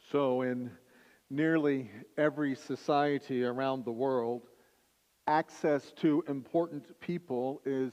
So, in nearly every society around the world, access to important people is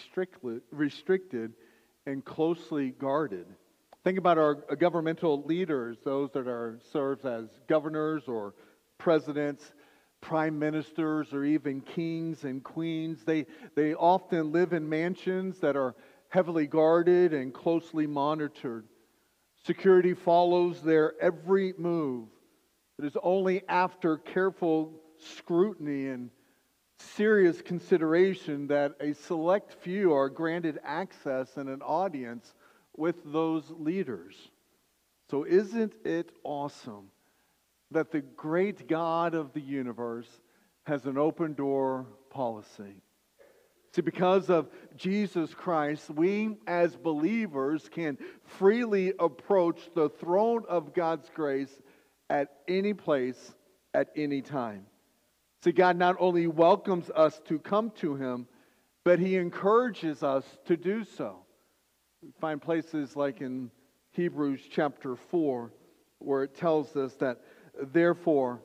restricted and closely guarded. Think about our governmental leaders, those that are served as governors or presidents, prime ministers, or even kings and queens. They often live in mansions that are heavily guarded and closely monitored. Security follows their every move. It is only after careful scrutiny and serious consideration that a select few are granted access and an audience with those leaders. So isn't it awesome that the great God of the universe has an open door policy? See, because of Jesus Christ, we as believers can freely approach the throne of God's grace at any place, at any time. See, God not only welcomes us to come to Him, but He encourages us to do so. We find places like in Hebrews chapter 4, where it tells us that, therefore,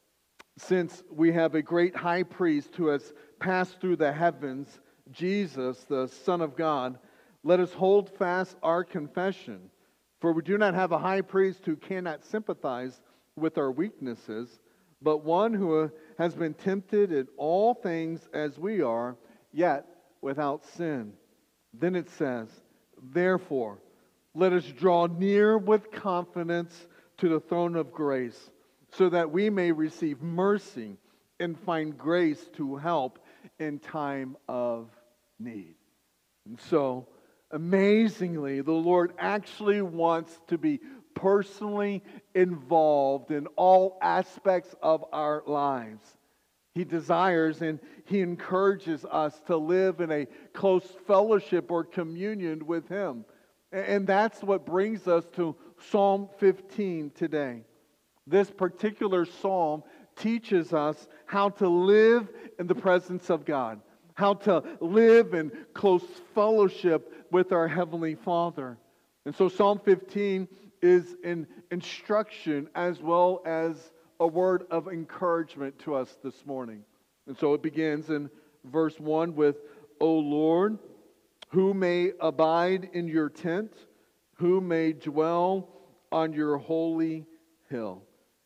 since we have a great high priest who has passed through the heavens, Jesus, the Son of God, let us hold fast our confession. For we do not have a high priest who cannot sympathize with our weaknesses, but one who has been tempted in all things as we are, yet without sin. Then it says, therefore, let us draw near with confidence to the throne of grace, so that we may receive mercy and find grace to help in time of need. And so, amazingly, the Lord actually wants to be personally involved in all aspects of our lives. He desires and He encourages us to live in a close fellowship or communion with Him. And that's what brings us to Psalm 15 today. This particular psalm teaches us how to live in the presence of God, how to live in close fellowship with our Heavenly Father. And so Psalm 15 is an instruction as well as a word of encouragement to us this morning. And so it begins in verse 1 with, O Lord, who may abide in your tent, who may dwell on your holy hill.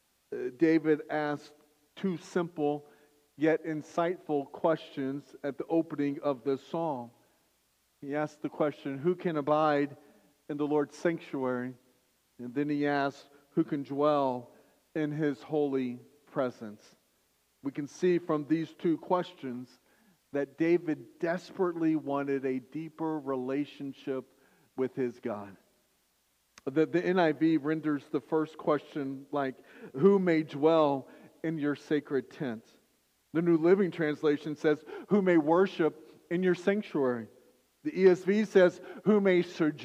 David asked two simple yet insightful questions at the opening of this psalm. He asked the question, who can abide in the Lord's sanctuary? And then he asked, who can dwell in His holy presence? We can see from these two questions that David desperately wanted a deeper relationship with his God. The NIV renders the first question like, who may dwell in your sacred tent? The New Living Translation says, who may worship in your sanctuary? The ESV says, who may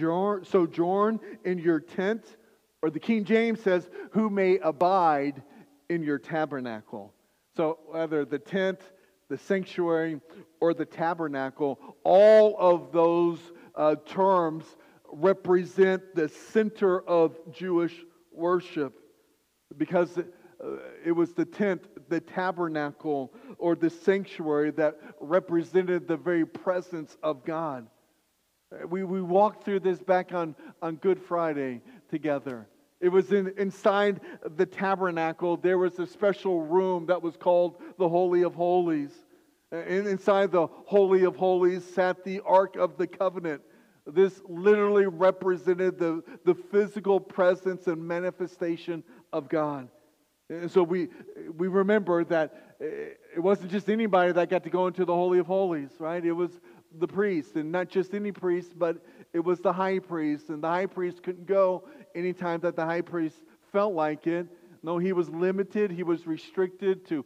sojourn in your tent? Or the King James says, who may abide in your tabernacle? So whether the tent, the sanctuary, or the tabernacle, all of those terms represent the center of Jewish worship, because it was the tent, the tabernacle, or the sanctuary that represented the very presence of God. We walked through this back on Good Friday together. It was inside the tabernacle. There was a special room that was called the Holy of Holies. And inside the Holy of Holies sat the Ark of the Covenant. This literally represented the physical presence and manifestation of God. And so we remember that it wasn't just anybody that got to go into the Holy of Holies, right? It was the priest, and not just any priest, but it was the high priest. And the high priest couldn't go anytime that the high priest felt like it. No, he was limited. He was restricted to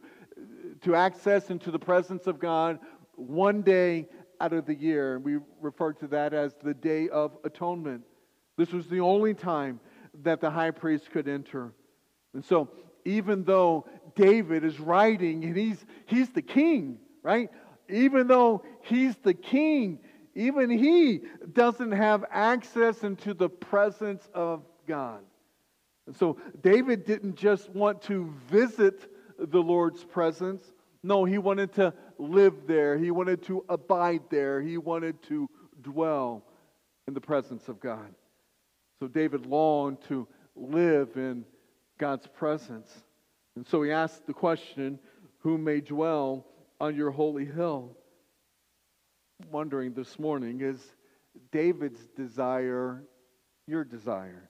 access into the presence of God one day out of the year. We refer to that as the Day of Atonement. This was the only time that the high priest could enter. And so, even though David is writing, and he's the king, right? Even though he's the king, even he doesn't have access into the presence of God. And so David didn't just want to visit the Lord's presence. No, he wanted to live there. He wanted to abide there. He wanted to dwell in the presence of God. So David longed to live in God's presence. And so he asked the question, who may dwell on your holy hill? I'm wondering this morning, is David's desire your desire?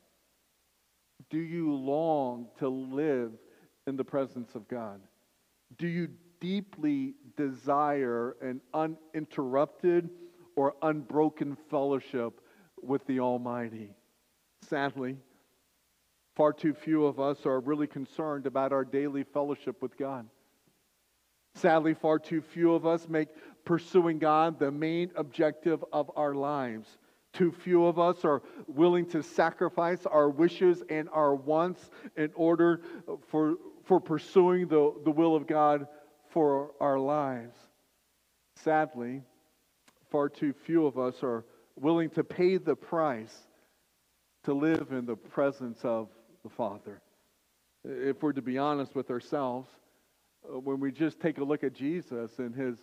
Do you long to live in the presence of God? Do you deeply desire an uninterrupted or unbroken fellowship with the Almighty? Sadly, far too few of us are really concerned about our daily fellowship with God. Sadly, far too few of us make pursuing God the main objective of our lives. Too few of us are willing to sacrifice our wishes and our wants in order for pursuing the will of God for our lives. Sadly, far too few of us are willing to pay the price to live in the presence of the Father. If we're to be honest with ourselves, when we just take a look at Jesus and his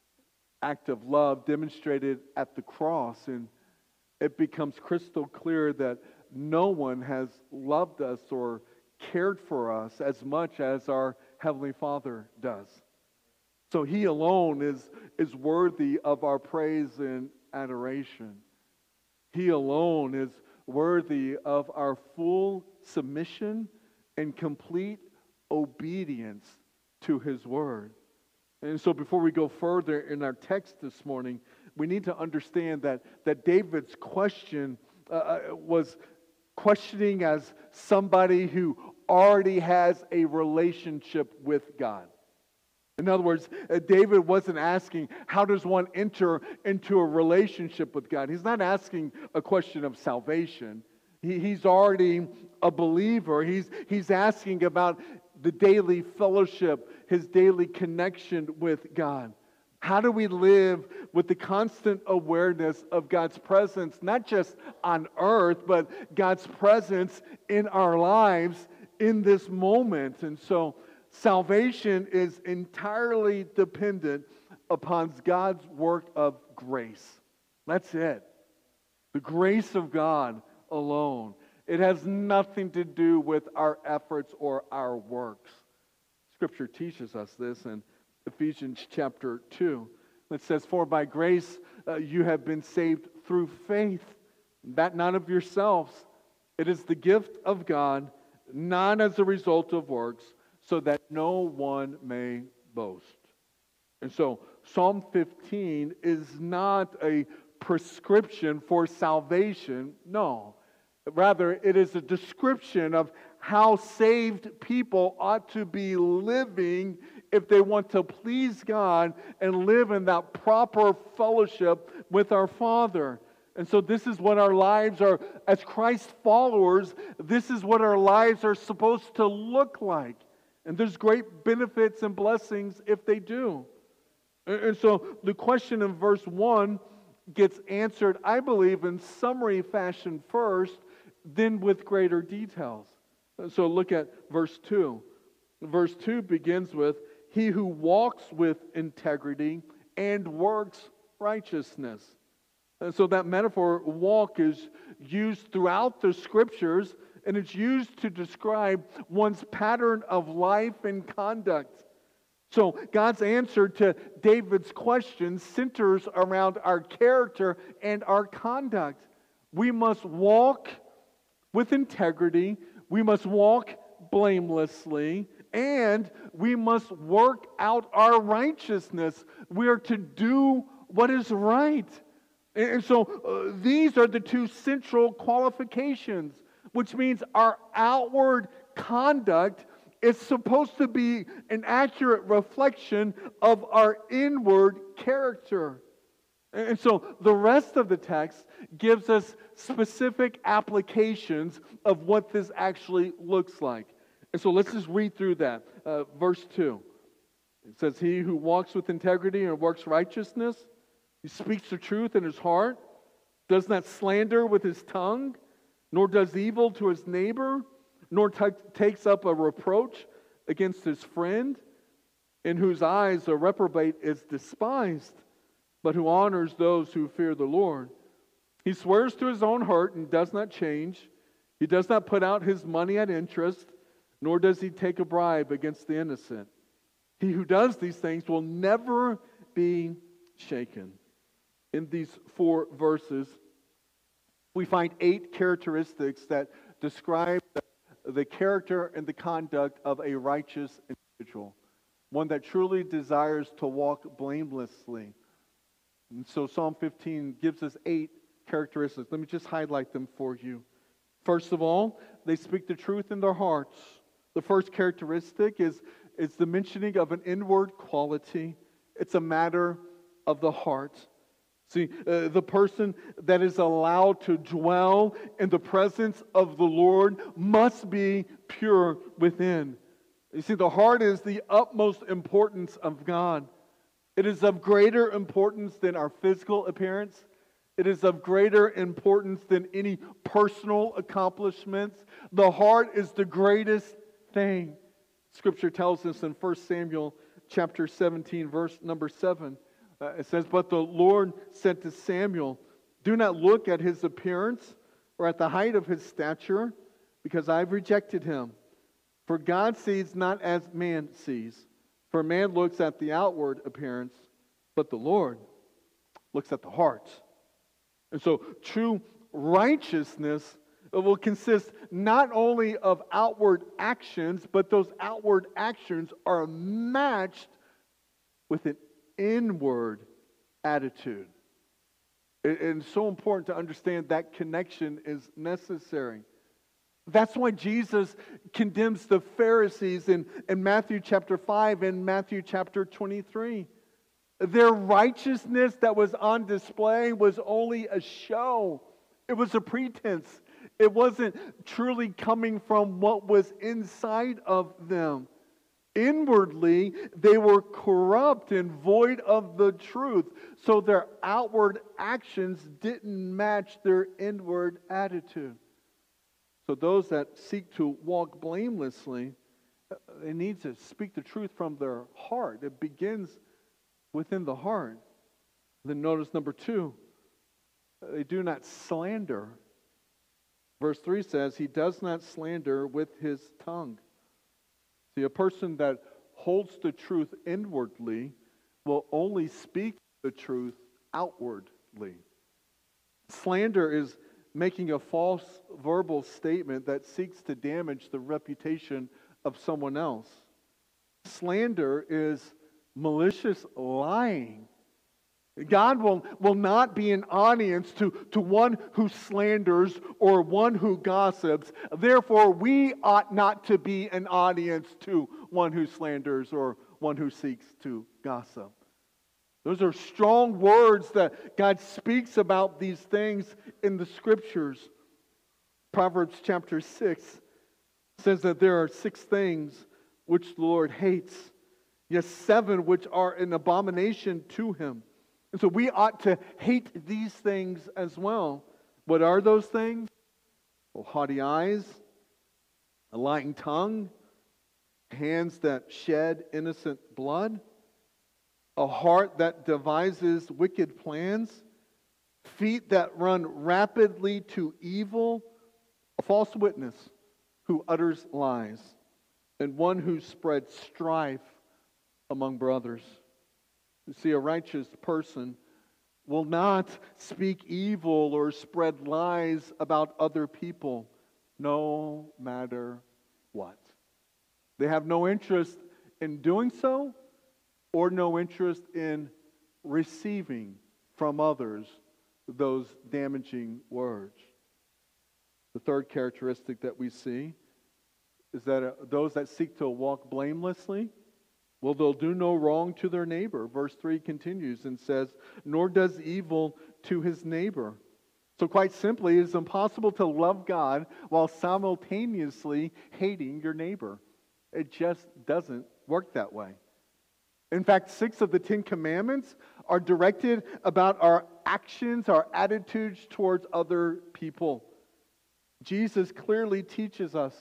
act of love demonstrated at the cross, and it becomes crystal clear that no one has loved us or cared for us as much as our Heavenly Father does. So he alone is worthy of our praise and adoration. He alone is worthy of our full submission and complete obedience to his word. And so before we go further in our text this morning, we need to understand that David's question was questioning as somebody who already has a relationship with God. In other words, David wasn't asking, how does one enter into a relationship with God? He's not asking a question of salvation. He's already a believer. He's asking about the daily fellowship, his daily connection with God. How do we live with the constant awareness of God's presence, not just on earth, but God's presence in our lives in this moment? And so salvation is entirely dependent upon God's work of grace. That's it. The grace of God alone. It has nothing to do with our efforts or our works. Scripture teaches us this in Ephesians chapter 2. It says, "For by grace you have been saved through faith, that not of yourselves. It is the gift of God, not as a result of works, so that no one may boast." And so Psalm 15 is not a prescription for salvation. No. Rather, it is a description of how saved people ought to be living if they want to please God and live in that proper fellowship with our Father. And so this is what our lives are, as Christ followers, this is what our lives are supposed to look like. And there's great benefits and blessings if they do. And so the question in verse 1 gets answered, I believe, in summary fashion first, then with greater details. So look at verse 2. Verse 2 begins with, "He who walks with integrity and works righteousness." And so that metaphor, walk, is used throughout the Scriptures, and it's used to describe one's pattern of life and conduct. So God's answer to David's question centers around our character and our conduct. We must walk with integrity, we must walk blamelessly, and we must work out our righteousness. We are to do what is right. And so these are the two central qualifications, which means our outward conduct is supposed to be an accurate reflection of our inward character. And so the rest of the text gives us specific applications of what this actually looks like. And so let's just read through that. Verse 2. It says, "He who walks with integrity and works righteousness, he speaks the truth in his heart, does not slander with his tongue, nor does evil to his neighbor, nor takes up a reproach against his friend, in whose eyes a reprobate is despised, but who honors those who fear the Lord. He swears to his own heart and does not change. He does not put out his money at interest, nor does he take a bribe against the innocent. He who does these things will never be shaken. In these 4 verses, we find 8 characteristics that describe the character and the conduct of a righteous individual, one that truly desires to walk blamelessly. And so Psalm 15 gives us 8 characteristics. Let me just highlight them for you. First of all, they speak the truth in their hearts. The first characteristic is the mentioning of an inward quality. It's a matter of the heart. See, the person that is allowed to dwell in the presence of the Lord must be pure within. You see, the heart is the utmost importance of God. It is of greater importance than our physical appearance. It is of greater importance than any personal accomplishments. The heart is the greatest thing. Scripture tells us in 1 Samuel chapter 17, verse number 7. It says, "But the Lord said to Samuel, do not look at his appearance or at the height of his stature, because I've rejected him. For God sees not as man sees. For man looks at the outward appearance, but the Lord looks at the heart." And so true righteousness will consist not only of outward actions, but those outward actions are matched with an inward attitude. And it's so important to understand that connection is necessary. That's why Jesus condemns the Pharisees in Matthew chapter 5 and Matthew chapter 23. Their righteousness that was on display was only a show. It was a pretense. It wasn't truly coming from what was inside of them. Inwardly, they were corrupt and void of the truth. So their outward actions didn't match their inward attitude. So those that seek to walk blamelessly, they need to speak the truth from their heart. It begins within the heart. Then notice number 2, they do not slander. Verse 3 says, he does not slander with his tongue. See, a person that holds the truth inwardly will only speak the truth outwardly. Slander is making a false verbal statement that seeks to damage the reputation of someone else. Slander is malicious lying. God will not be an audience to one who slanders or one who gossips. Therefore, we ought not to be an audience to one who slanders or one who seeks to gossip. Those are strong words that God speaks about these things in the Scriptures. Proverbs chapter 6 says that there are 6 things which the Lord hates, yes, 7 which are an abomination to Him. And so we ought to hate these things as well. What are those things? Well, haughty eyes, a lying tongue, hands that shed innocent blood, a heart that devises wicked plans, feet that run rapidly to evil, a false witness who utters lies, and one who spreads strife among brothers. You see, a righteous person will not speak evil or spread lies about other people, no matter what. They have no interest in doing so, or no interest in receiving from others those damaging words. The third characteristic that we see is that those that seek to walk blamelessly, well, they'll do no wrong to their neighbor. Verse 3 continues and says, nor does evil to his neighbor. So quite simply, it is impossible to love God while simultaneously hating your neighbor. It just doesn't work that way. In fact, 6 of the 10 commandments are directed about our actions, our attitudes towards other people. Jesus clearly teaches us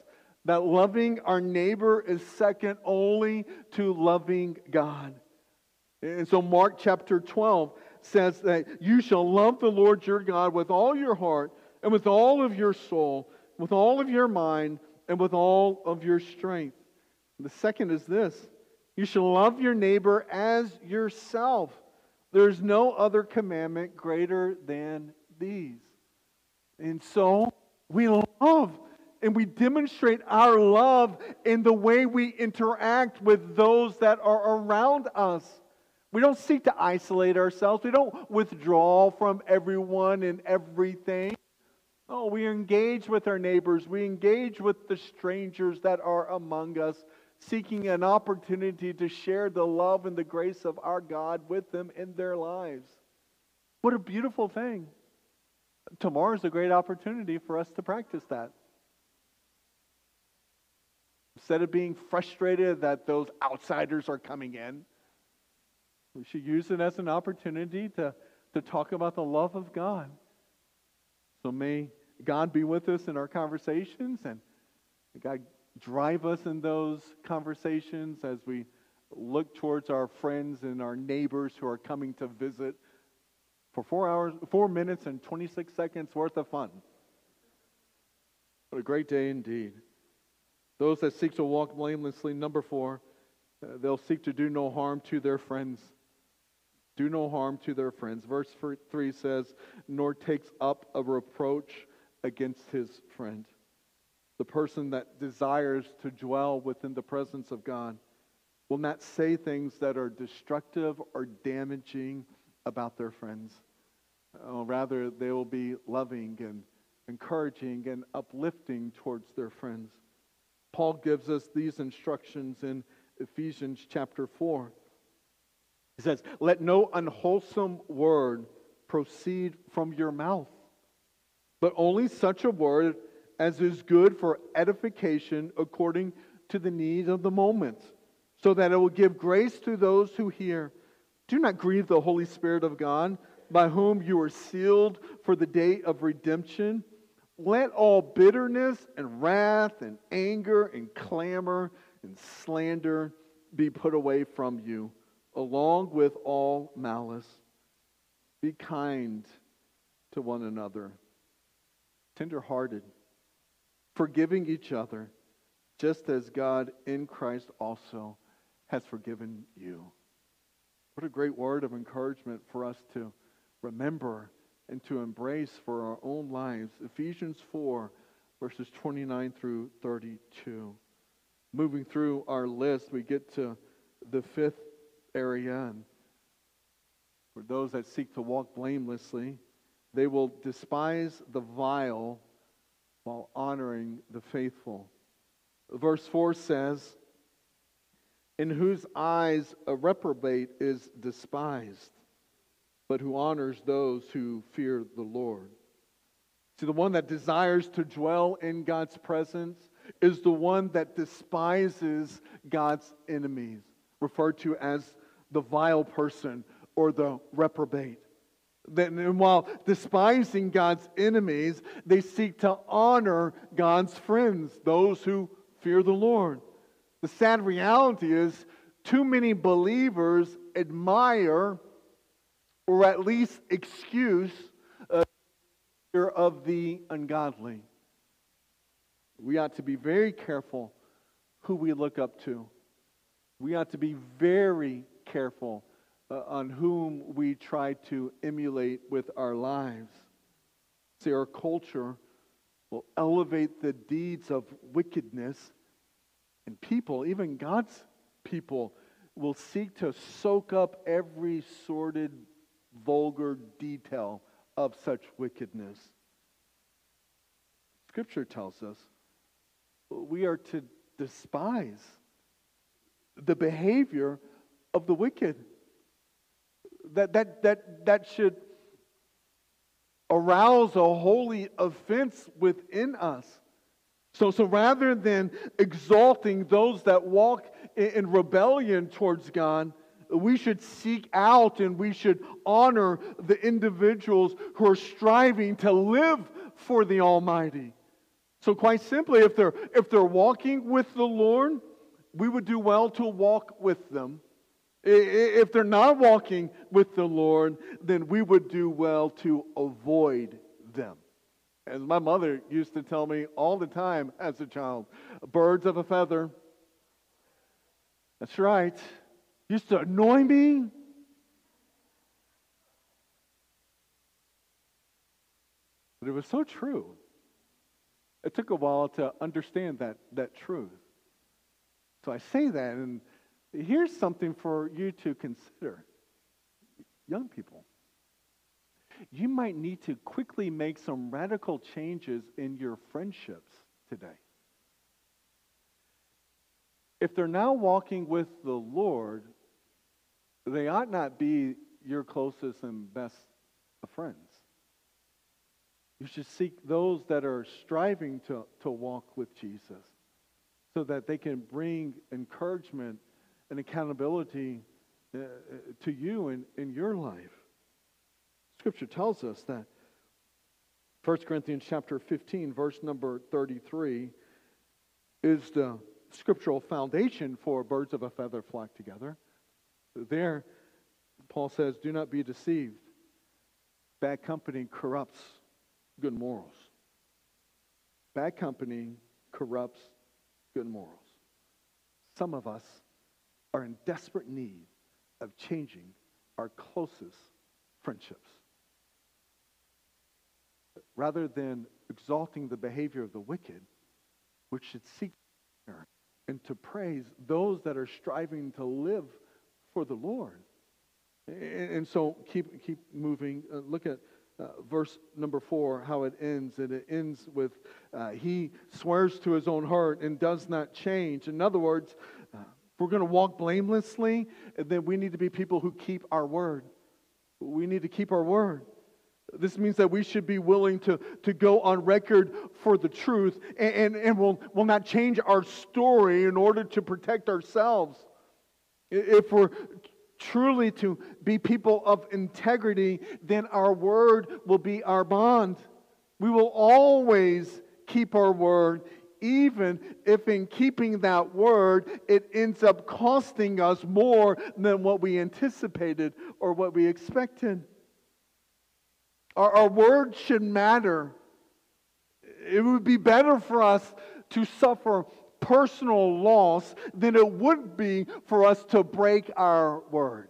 that loving our neighbor is second only to loving God. And so Mark chapter 12 says that you shall love the Lord your God with all your heart and with all of your soul, with all of your mind, and with all of your strength. The second is this: you shall love your neighbor as yourself. There's no other commandment greater than these. And so we love and we demonstrate our love in the way we interact with those that are around us. We don't seek to isolate ourselves. We don't withdraw from everyone and everything. No, we engage with our neighbors. We engage with the strangers that are among us, seeking an opportunity to share the love and the grace of our God with them in their lives. What a beautiful thing. Tomorrow is a great opportunity for us to practice that. Instead of being frustrated that those outsiders are coming in, we should use it as an opportunity to talk about the love of God. So may God be with us in our conversations, and God drive us in those conversations as we look towards our friends and our neighbors who are coming to visit for 4 minutes and 26 seconds worth of fun. What a great day indeed. Those that seek to walk blamelessly, number 4, they'll seek to do no harm to their friends. Do no harm to their friends. Verse 3 says, nor takes up a reproach against his friend. The person that desires to dwell within the presence of God will not say things that are destructive or damaging about their friends. Rather, they will be loving and encouraging and uplifting towards their friends. Paul gives us these instructions in Ephesians chapter 4. He says, let no unwholesome word proceed from your mouth, but only such a word as is good for edification according to the need of the moment, so that it will give grace to those who hear. Do not grieve the Holy Spirit of God, by whom you are sealed for the day of redemption. Let all bitterness and wrath and anger and clamor and slander be put away from you, along with all malice. Be kind to one another, tender-hearted, forgiving each other, just as God in Christ also has forgiven you. What a great word of encouragement for us to remember and to embrace for our own lives. Ephesians 4, verses 29 through 32. Moving through our list, we get to the 5th area. And for those that seek to walk blamelessly, they will despise the vile while honoring the faithful. Verse 4 says, in whose eyes a reprobate is despised, but who honors those who fear the Lord. See, the one that desires to dwell in God's presence is the one that despises God's enemies, referred to as the vile person or the reprobate. And while despising God's enemies, they seek to honor God's friends, those who fear the Lord. The sad reality is too many believers admire or at least excuse fear of the ungodly. We ought to be very careful who we look up to. We ought to be very careful on whom we try to emulate with our lives. See, our culture will elevate the deeds of wickedness, and people, even God's people, will seek to soak up every sordid, vulgar detail of such wickedness. Scripture tells us we are to despise the behavior of the wicked. That should arouse a holy offense within us. So rather than exalting those that walk in rebellion towards God, we should seek out and we should honor the individuals who are striving to live for the Almighty. So quite simply, if they're walking with the Lord, we would do well to walk with them. If they're not walking with the Lord, then we would do well to avoid them. As my mother used to tell me all the time as a child, birds of a feather. That's right. Used to annoy me. But it was so true. It took a while to understand that truth. So I say that, and here's something for you to consider. Young people, you might need to quickly make some radical changes in your friendships today. If they're now walking with the Lord, they ought not be your closest and best of friends. You should seek those that are striving to walk with Jesus so that they can bring encouragement and accountability to you in your life. Scripture tells us that 1 Corinthians chapter 15, verse number 33 is the scriptural foundation for birds of a feather flock together. There, Paul says, do not be deceived. Bad company corrupts good morals. Bad company corrupts good morals. Some of us are in desperate need of changing our closest friendships. Rather than exalting the behavior of the wicked, we should seek and to praise those that are striving to live for the Lord. And so keep moving. Look at verse number 4, how it ends. And it ends with, he swears to his own heart and does not change. In other words, if we're going to walk blamelessly, then we need to be people who keep our word. We need to keep our word. This means that we should be willing to go on record for the truth, and we'll not change our story in order to protect ourselves. If we're truly to be people of integrity, then our word will be our bond. We will always keep our word, even if in keeping that word, it ends up costing us more than what we anticipated or what we expected. Our word should matter. It would be better for us to suffer personal loss than it would be for us to break our word.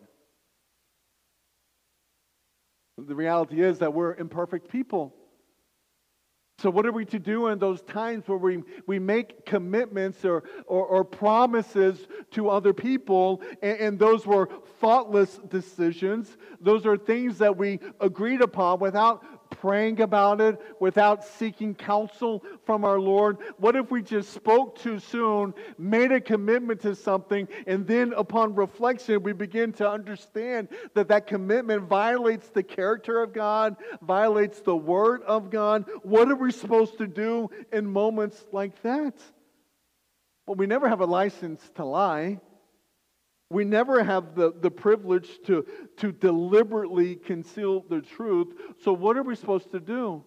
The reality is that we're imperfect people. So what are we to do in those times where we make commitments or promises to other people, and those were thoughtless decisions? Those are things that we agreed upon without praying about it, without seeking counsel from our Lord. What if we just spoke too soon, made a commitment to something, and then upon reflection we begin to understand that commitment violates the character of God, violates the Word of God? What are we supposed to do in moments like that? Well, we never have a license to lie. We never have the privilege to deliberately conceal the truth. So what are we supposed to do?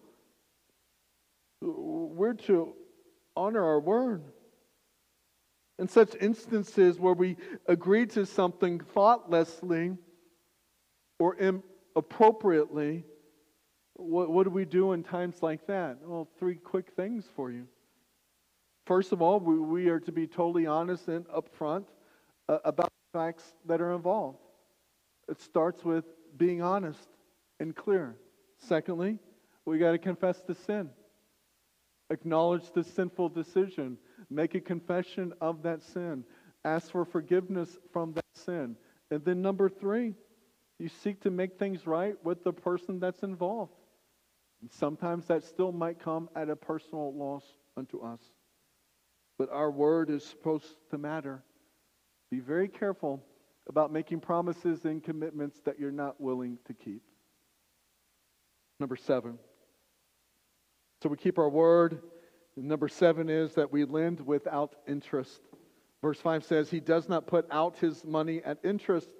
We're to honor our word. In such instances where we agree to something thoughtlessly or inappropriately, what do we do in times like that? Well, 3 quick things for you. First of all, we are to be totally honest and upfront about facts that are involved. It starts with being honest and clear. Secondly, we got to confess the sin. Acknowledge the sinful decision. Make a confession of that sin. Ask for forgiveness from that sin. And then number 3, you seek to make things right with the person that's involved. And sometimes that still might come at a personal loss unto us. But our word is supposed to matter. Be very careful about making promises and commitments that you're not willing to keep. Number 7. So we keep our word. And number 7 is that we lend without interest. Verse 5 says, he does not put out his money at interest,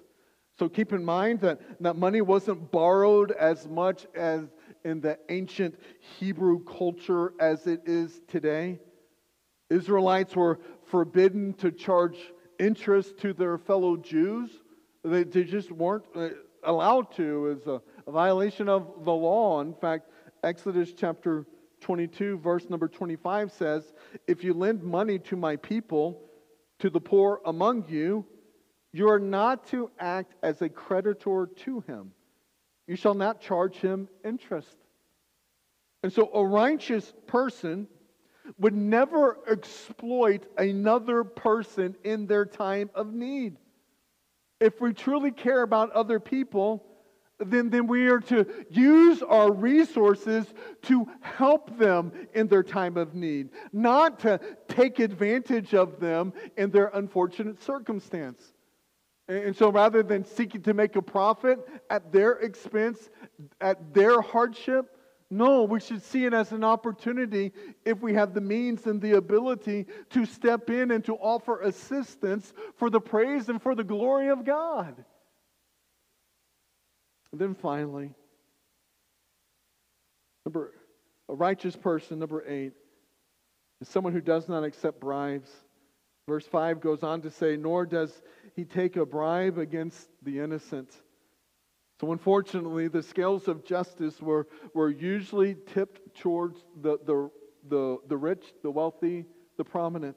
So keep in mind that money wasn't borrowed as much as in the ancient Hebrew culture as it is today. Israelites were forbidden to charge interest to their fellow Jews. They just weren't allowed to, as a violation of the law. In fact, Exodus chapter 22, verse number 25 says, "If you lend money to my people, to the poor among you, you are not to act as a creditor to him. You shall not charge him interest." And so a righteous person would never exploit another person in their time of need. If we truly care about other people, then we are to use our resources to help them in their time of need, not to take advantage of them in their unfortunate circumstance. And so rather than seeking to make a profit at their expense, at their hardship, no, we should see it as an opportunity, if we have the means and the ability, to step in and to offer assistance for the praise and for the glory of God. And then finally, a righteous person, number 8, is someone who does not accept bribes. Verse 5 goes on to say, "Nor does he take a bribe against the innocent." So unfortunately, the scales of justice were usually tipped towards the rich, the wealthy, the prominent.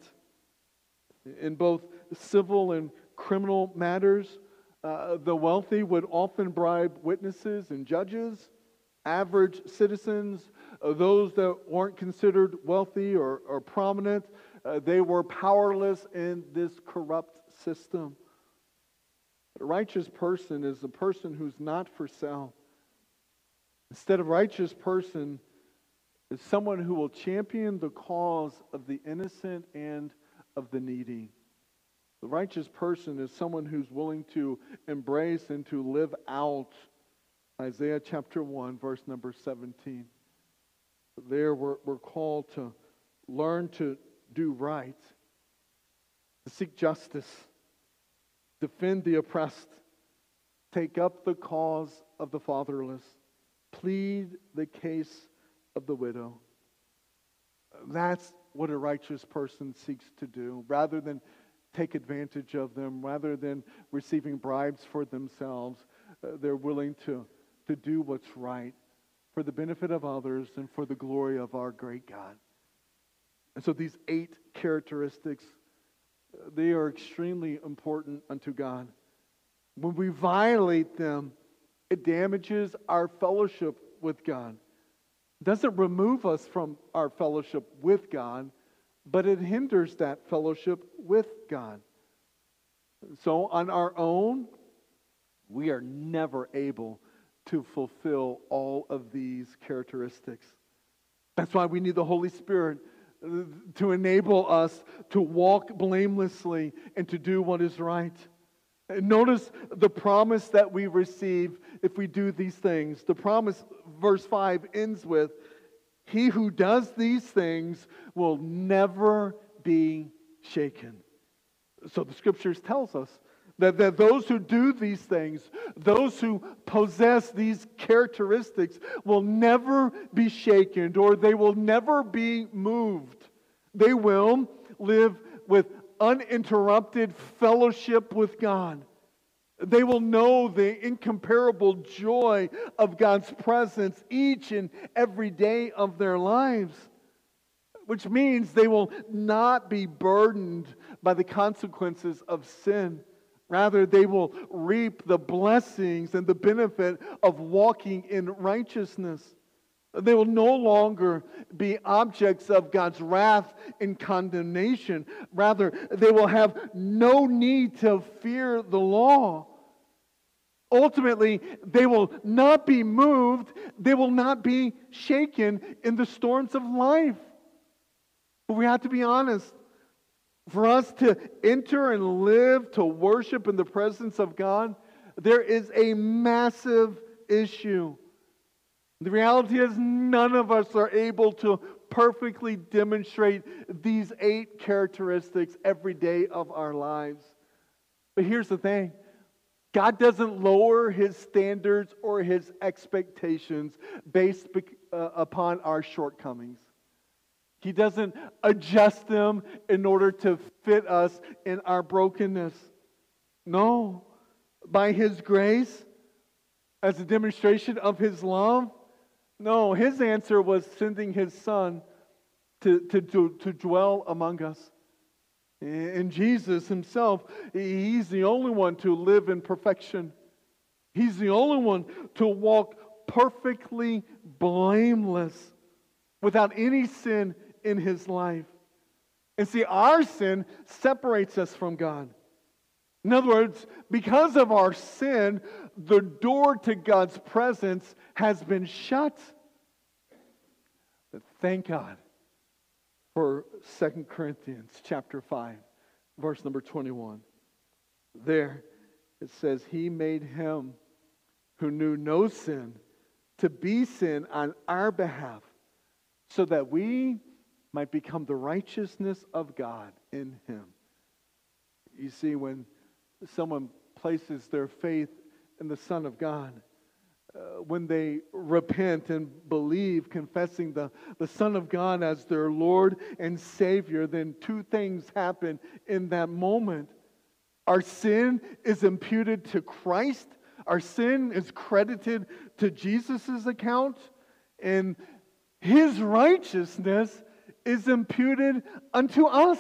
In both civil and criminal matters, the wealthy would often bribe witnesses and judges. Average citizens, those that weren't considered wealthy or prominent, they were powerless in this corrupt system. A righteous person is a person who's not for sale. Instead, a righteous person is someone who will champion the cause of the innocent and of the needy. The righteous person is someone who's willing to embrace and to live out Isaiah chapter 1, verse number 17. There we're called to learn to do right, to seek justice, defend the oppressed, take up the cause of the fatherless, plead the case of the widow. That's what a righteous person seeks to do. Rather than take advantage of them, rather than receiving bribes for themselves, they're willing to do what's right for the benefit of others and for the glory of our great God. And so these 8 characteristics, they are extremely important unto God. When we violate them, it damages our fellowship with God. It doesn't remove us from our fellowship with God, but it hinders that fellowship with God. So on our own, we are never able to fulfill all of these characteristics. That's why we need the Holy Spirit to enable us to walk blamelessly and to do what is right. And notice the promise that we receive if we do these things. The promise, verse 5, ends with, "He who does these things will never be shaken." So the Scriptures tells us that those who do these things, those who possess these characteristics, will never be shaken, or they will never be moved. They will live with uninterrupted fellowship with God. They will know the incomparable joy of God's presence each and every day of their lives, which means they will not be burdened by the consequences of sin. Rather, they will reap the blessings and the benefit of walking in righteousness. They will no longer be objects of God's wrath and condemnation. Rather, they will have no need to fear the law. Ultimately, they will not be moved. They will not be shaken in the storms of life. But we have to be honest. For us to enter and live, to worship in the presence of God, there is a massive issue. The reality is none of us are able to perfectly demonstrate these 8 characteristics every day of our lives. But here's the thing. God doesn't lower His standards or His expectations based upon our shortcomings. He doesn't adjust them in order to fit us in our brokenness. No. By His grace, as a demonstration of His love, no, His answer was sending His Son to dwell among us. And Jesus Himself, He's the only one to live in perfection. He's the only one to walk perfectly blameless, without any sin in His life. And see, our sin separates us from God. In other words, because of our sin, the door to God's presence has been shut. But thank God for 2 Corinthians chapter 5, verse number 21. There it says, He made Him who knew no sin to be sin on our behalf, so that we might become the righteousness of God in Him. You see, when someone places their faith in the Son of God, when they repent and believe, confessing the Son of God as their Lord and Savior, then two things happen in that moment. Our sin is imputed to Christ. Our sin is credited to Jesus' account. And His righteousness is imputed unto us.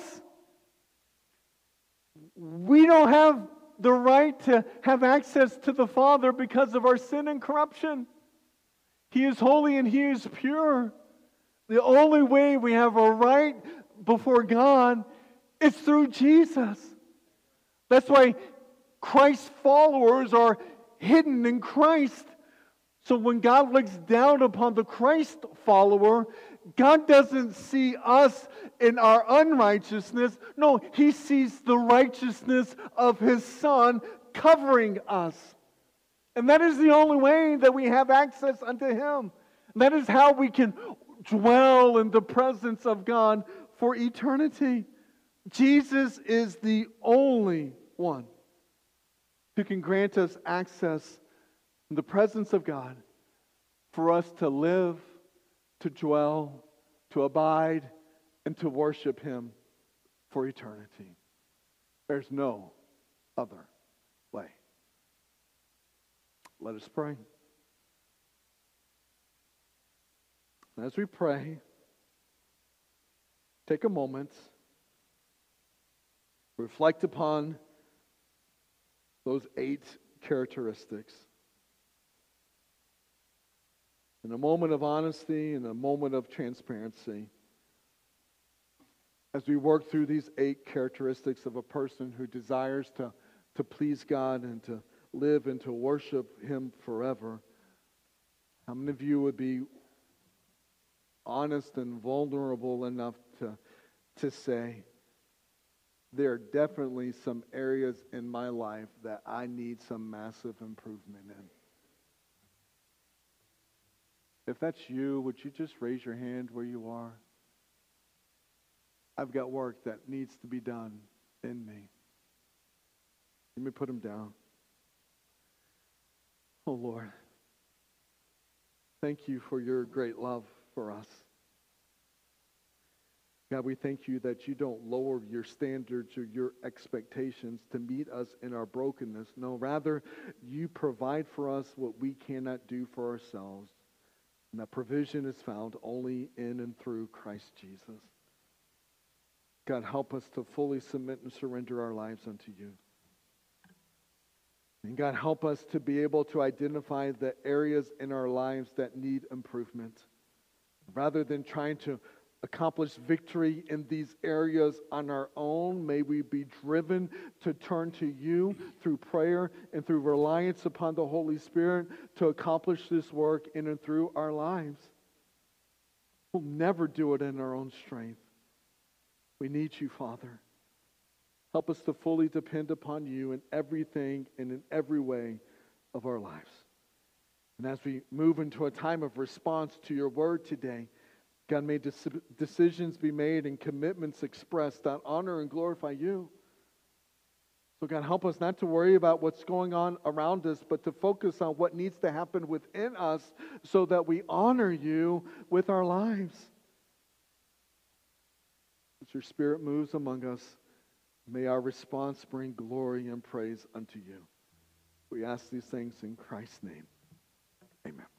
We don't have the right to have access to the Father because of our sin and corruption. He is holy and He is pure. The only way we have a right before God is through Jesus. That's why Christ's followers are hidden in Christ. So when God looks down upon the Christ follower, God doesn't see us in our unrighteousness. No, He sees the righteousness of His Son covering us. And that is the only way that we have access unto Him. That is how we can dwell in the presence of God for eternity. Jesus is the only one who can grant us access in the presence of God for us to live, to dwell, to abide, and to worship Him for eternity. There's no other way. Let us pray. And as we pray, take a moment, reflect upon those 8 characteristics. In a moment of honesty, in a moment of transparency, as we work through these 8 characteristics of a person who desires to please God and to live and to worship Him forever, how many of you would be honest and vulnerable enough to say, there are definitely some areas in my life that I need some massive improvement in? If that's you, would you just raise your hand where you are? I've got work that needs to be done in me. Let me put them down. Oh Lord, thank You for Your great love for us. God, we thank You that You don't lower Your standards or Your expectations to meet us in our brokenness. No, rather, You provide for us what we cannot do for ourselves. And that provision is found only in and through Christ Jesus. God, help us to fully submit and surrender our lives unto You. And God, help us to be able to identify the areas in our lives that need improvement. Rather than trying to accomplish victory in these areas on our own, may we be driven to turn to You through prayer and through reliance upon the Holy Spirit to accomplish this work in and through our lives. We'll never do it in our own strength. We need You, Father. Help us to fully depend upon You in everything and in every way of our lives. And as we move into a time of response to Your word today, God, may decisions be made and commitments expressed that honor and glorify You. So God, help us not to worry about what's going on around us, but to focus on what needs to happen within us so that we honor you with our lives. As your Spirit moves among us, may our response bring glory and praise unto you. We ask these things in Christ's name. Amen.